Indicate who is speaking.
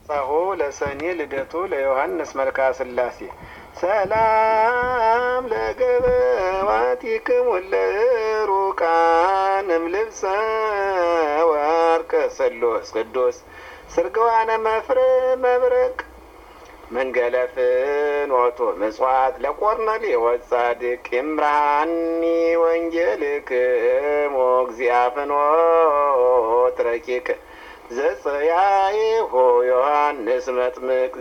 Speaker 1: ጸሆ ለሰኔ ልደቱ ለዮሐንስ መልካ ስላሴ ሰላም ለገበዋቲክሙ ለሩቃንም ልብሰ ወርቅ ስሉስ ቅዱስ ስርግዋነ መፍር መብረቅ መንገለፍን ወቶ ምጽዋት ለቆርኔሌዎስ ጻድቅ ይምርሃኒ ወንጌልክሙ እግዚአ ፍኖት ረቂቅ ዘጽያይሁ ዮሐንስ መጥምቅ